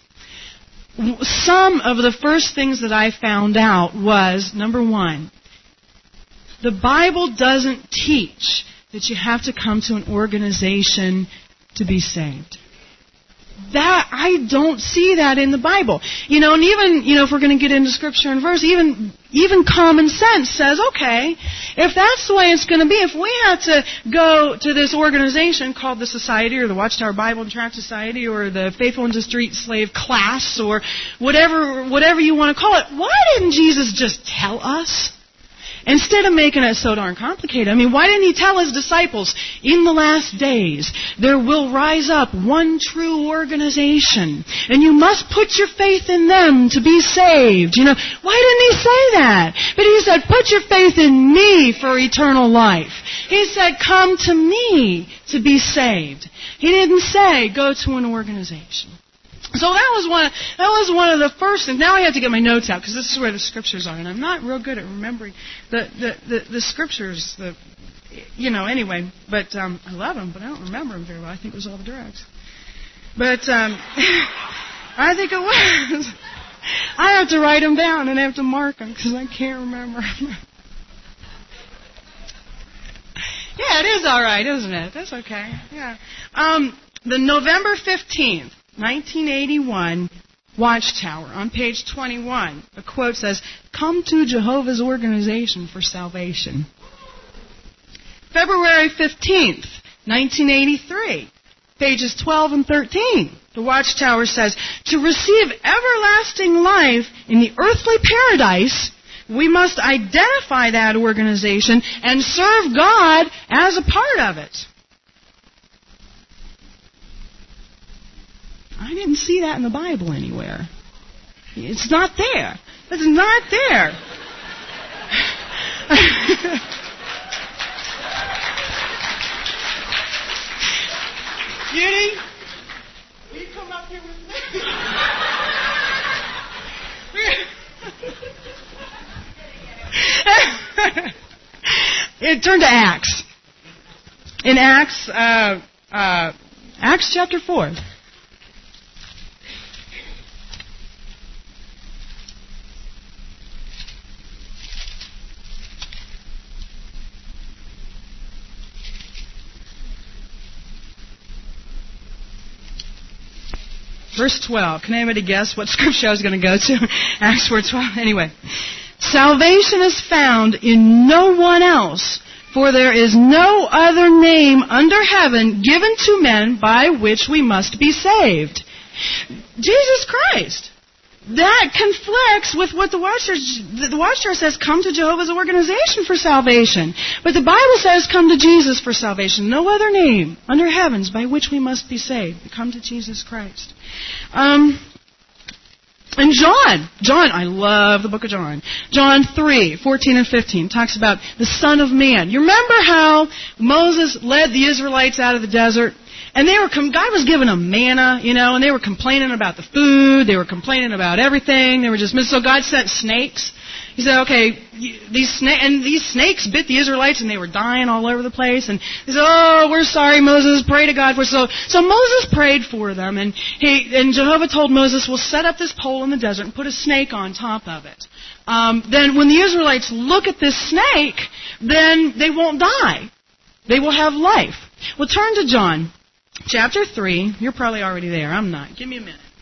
Some of the first things that I found out was, number one, The Bible doesn't teach that you have to come to an organization to be saved. That, I don't see that in the Bible. You know, and even, you know, if we're going to get into Scripture and verse, even, even common sense says, okay, if that's the way it's going to be, if we have to go to this organization called the Society or the Watchtower Bible and Tract Society or the Faithful and Discreet Slave Class or whatever, whatever you want to call it, why didn't Jesus just tell us? Instead of making it so darn complicated. I mean, why didn't He tell His disciples, in the last days, there will rise up one true organization, and you must put your faith in them to be saved? You know, why didn't He say that? But He said, put your faith in Me for eternal life. He said, come to Me to be saved. He didn't say, go to an organization. So that was one. That was one of the first things. Now I have to get my notes out because this is where the scriptures are, and I'm not real good at remembering the the the, the scriptures. The you know anyway, but um, I love them, but I don't remember them very well. I think it was all the drugs, but um, I think it was. I have to write them down and I have to mark them because I can't remember. Yeah, it is all right, isn't it? That's okay. Yeah. Um, the November fifteenth. nineteen eighty-one, Watchtower, on page twenty-one. The quote says, come to Jehovah's Organization for salvation. February fifteenth, nineteen eighty-three, pages twelve and thirteen. The Watchtower says, to receive everlasting life in the earthly paradise, we must identify that organization and serve God as a part of it. I didn't see that in the Bible anywhere. It's not there. It's not there. Judy, will you come up here with me? It turned to Acts. In Acts, uh, uh, Acts chapter four. Verse twelve. Can anybody guess what scripture I was going to go to? Acts four twelve. Anyway. Salvation is found in no one else, for there is no other name under heaven given to men by which we must be saved. Jesus Christ. That conflicts with what the Watchtower, the Watchtower says, come to Jehovah's Organization for salvation. But the Bible says, come to Jesus for salvation. No other name under heavens by which we must be saved. Come to Jesus Christ. Um, and John, John, I love the book of John. John three, fourteen and fifteen talks about the Son of Man. You remember how Moses led the Israelites out of the desert? And they were, God was giving them manna, you know, and they were complaining about the food. They were complaining about everything. They were just, so God sent snakes. He said, okay, these snakes, and these snakes bit the Israelites and they were dying all over the place. And he said, oh, we're sorry, Moses, pray to God for us. So, so Moses prayed for them, and he, and Jehovah told Moses, we'll set up this pole in the desert and put a snake on top of it. Um, then when the Israelites look at this snake, then they won't die. They will have life. Well, turn to John. Chapter three, you're probably already there. I'm not. Give me a minute.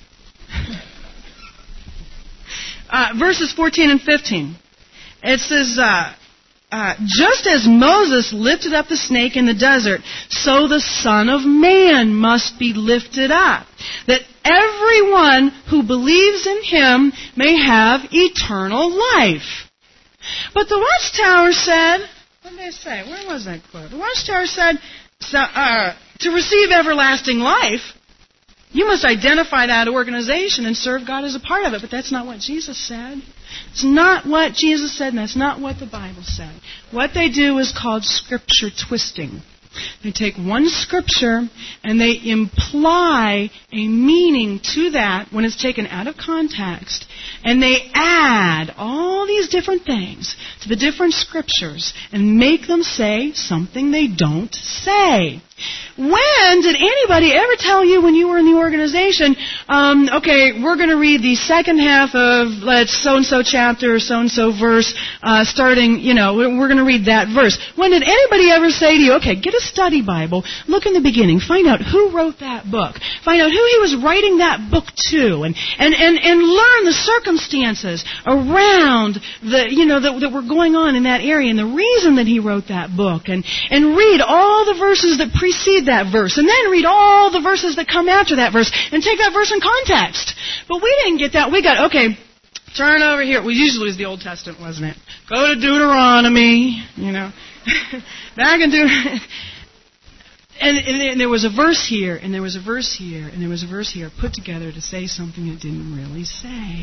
uh, verses fourteen and fifteen. It says, uh, uh, just as Moses lifted up the snake in the desert, so the Son of Man must be lifted up, that everyone who believes in Him may have eternal life. But the Watchtower said, what did they say? Where was that quote? The Watchtower said, so, uh, to receive everlasting life, you must identify that organization and serve God as a part of it. But that's not what Jesus said. It's not what Jesus said, and that's not what the Bible said. What they do is called scripture twisting. They take one scripture and they imply a meaning to that when it's taken out of context, and they add all these different things to the different scriptures and make them say something they don't say. When did anybody ever tell you when you were in the organization, um, okay, we're going to read the second half of, let's, so-and-so chapter, so-and-so verse, uh, starting, you know, we're going to read that verse. When did anybody ever say to you, okay, get a study Bible, look in the beginning, find out who wrote that book, find out who he was writing that book to, and, and, and, and learn the circumstances around the, you know, that, that were going on in that area and the reason that he wrote that book, and, and read all the verses that precede that verse, and then read all the verses that come after that verse, and take that verse in context. But we didn't get that. We got, okay, turn over here. Well, usually it was the Old Testament, wasn't it? Go to Deuteronomy, you know. Back in Deuteronomy. And, and, and there was a verse here, and there was a verse here, and there was a verse here put together to say something it didn't really say.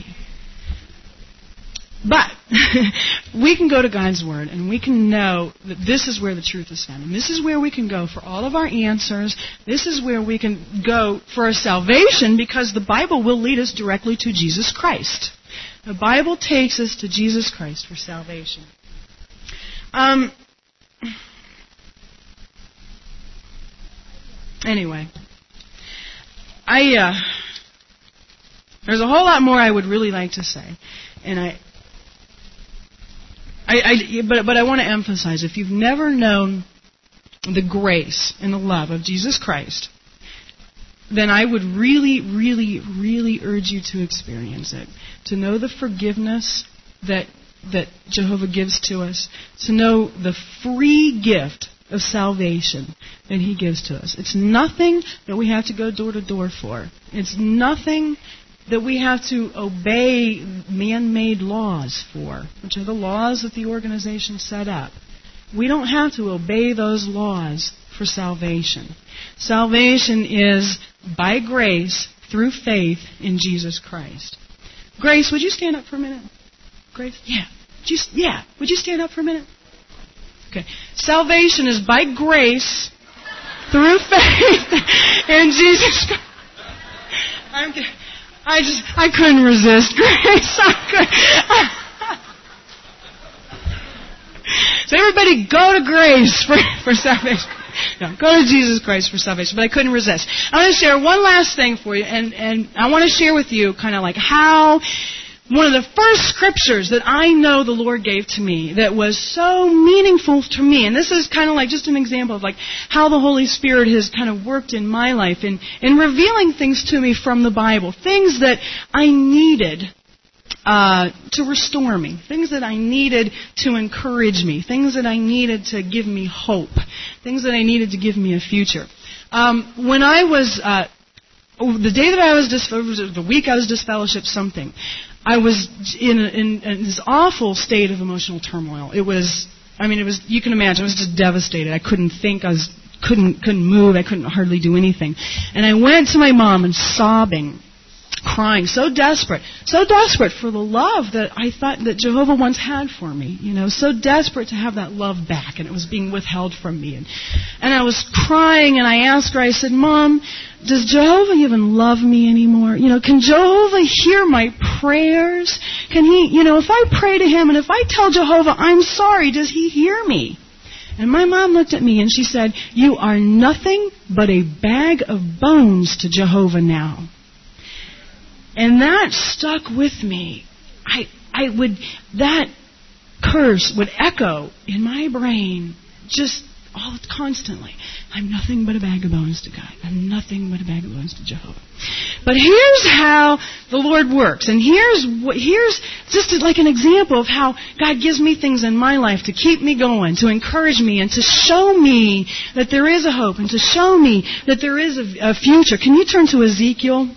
But we can go to God's Word, and we can know that this is where the truth is found. And this is where we can go for all of our answers. This is where we can go for our salvation, because the Bible will lead us directly to Jesus Christ. The Bible takes us to Jesus Christ for salvation. Um... Anyway, I uh, there's a whole lot more I would really like to say, and I, I, I but but I want to emphasize: if you've never known the grace and the love of Jesus Christ, then I would really, really, really urge you to experience it, to know the forgiveness that that Jehovah gives to us, to know the free gift of salvation that He gives to us. It's nothing that we have to go door to door for. It's nothing that we have to obey man-made laws for, which are the laws that the organization set up. We don't have to obey those laws for salvation. Salvation is by grace through faith in Jesus Christ. Grace, would you stand up for a minute? Grace? Yeah. Would you, yeah. Would you stand up for a minute? Okay. Salvation is by grace through faith in Jesus Christ. I'm, I just, I couldn't resist grace. I could. So everybody go to grace for, for salvation. No, go to Jesus Christ for salvation. But I couldn't resist. I want to share one last thing for you, and, and I want to share with you kind of like how one of the first scriptures that I know the Lord gave to me that was so meaningful to me, and this is kind of like just an example of like how the Holy Spirit has kind of worked in my life in, in revealing things to me from the Bible, things that I needed uh, to restore me, things that I needed to encourage me, things that I needed to give me hope, things that I needed to give me a future. Um, when I was, uh, the day that I was, dis- the week I was disfellowshipped something, I was in, a, in, in this awful state of emotional turmoil. It was, I mean, it was, you can imagine, I was just devastated. I couldn't think, I was, couldn't, couldn't move, I couldn't hardly do anything. And I went to my mom and sobbing, crying, so desperate, so desperate for the love that I thought that Jehovah once had for me, you know, so desperate to have that love back, and it was being withheld from me. And, and I was crying, and I asked her, I said, Mom, does Jehovah even love me anymore? You know, can Jehovah hear my prayers? Can He, you know, if I pray to Him and if I tell Jehovah I'm sorry, does He hear me? And my mom looked at me and she said, you are nothing but a bag of bones to Jehovah now. And that stuck with me. I, I would, that curse would echo in my brain just all constantly. I'm nothing but a bag of bones to God. I'm nothing but a bag of bones to Jehovah. But here's how the Lord works. And here's what, here's just like an example of how God gives me things in my life to keep me going, to encourage me, and to show me that there is a hope, and to show me that there is a, a future. Can you turn to Ezekiel?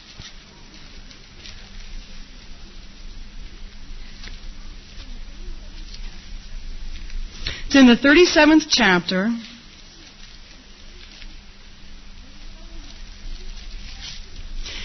It's in the thirty-seventh chapter.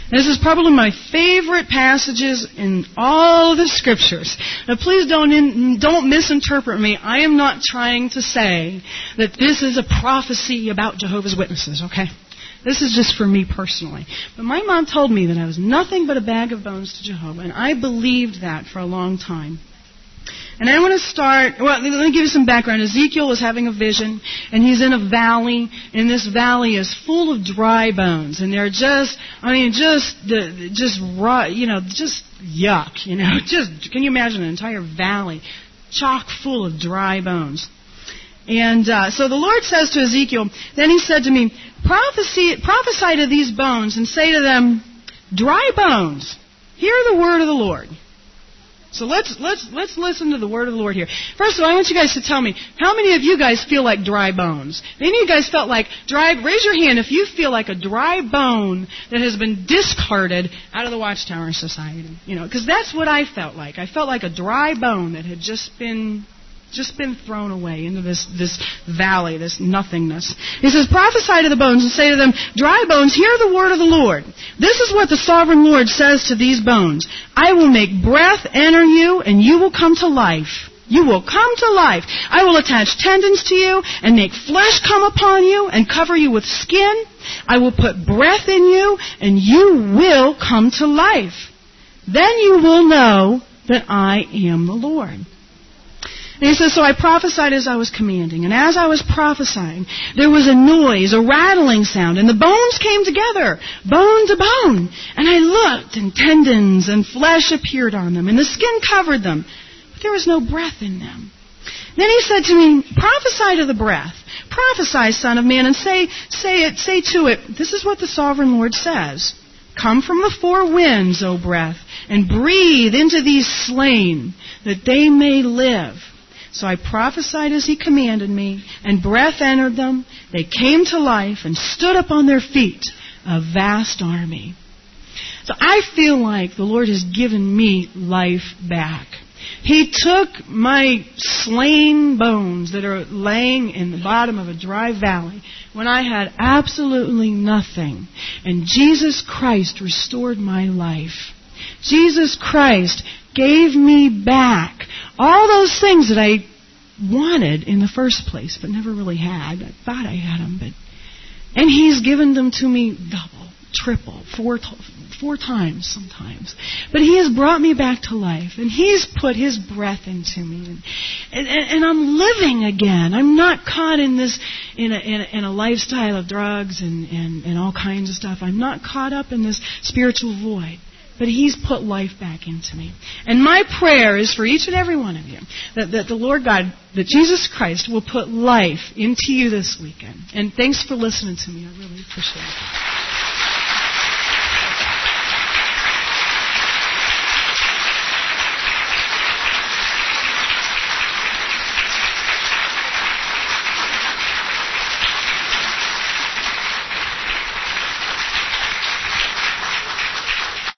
This is probably my favorite passages in all of the Scriptures. Now, please don't in, don't misinterpret me. I am not trying to say that this is a prophecy about Jehovah's Witnesses, okay? This is just for me personally. But my mom told me that I was nothing but a bag of bones to Jehovah, and I believed that for a long time. And I want to start, well, let me give you some background. Ezekiel was having a vision, and he's in a valley, and this valley is full of dry bones. And they're just, I mean, just, the, just raw, you know, just yuck, you know. Just, can you imagine an entire valley chock full of dry bones? And uh, so the Lord says to Ezekiel, then he said to me, prophesy, prophesy to these bones and say to them, dry bones, hear the word of the Lord. So let's let's let's listen to the word of the Lord here. First of all, I want you guys to tell me, how many of you guys feel like dry bones? Any of you guys felt like dry? Raise your hand if you feel like a dry bone that has been discarded out of the Watchtower Society. You know, because that's what I felt like. I felt like a dry bone that had just been just been thrown away into this this valley, this nothingness. He says, prophesy to the bones and say to them, dry bones, hear the word of the Lord. This is what the sovereign Lord says to these bones. I will make breath enter you, and you will come to life. You will come to life. I will attach tendons to you and make flesh come upon you and cover you with skin. I will put breath in you, and you will come to life. Then you will know that I am the Lord. And he says, so I prophesied as I was commanding. And as I was prophesying, there was a noise, a rattling sound, and the bones came together, bone to bone. And I looked, and tendons and flesh appeared on them, and the skin covered them, but there was no breath in them. Then he said to me, prophesy to the breath. Prophesy, Son of Man, and say, say it, say to it, this is what the sovereign Lord says. Come from the four winds, O breath, and breathe into these slain, that they may live. So I prophesied as he commanded me, and breath entered them. They came to life and stood up on their feet, a vast army. So I feel like the Lord has given me life back. He took my slain bones that are laying in the bottom of a dry valley when I had absolutely nothing, and Jesus Christ restored my life. Jesus Christ gave me back all those things that I wanted in the first place, but never really had. I thought I had them, but and He's given them to me double, triple, four, four times sometimes. But He has brought me back to life, and He's put His breath into me, and, and, and I'm living again. I'm not caught in this in a, in a, in a lifestyle of drugs and, and, and all kinds of stuff. I'm not caught up in this spiritual void. But He's put life back into me. And my prayer is for each and every one of you that, that the Lord God, that Jesus Christ will put life into you this weekend. And thanks for listening to me. I really appreciate it.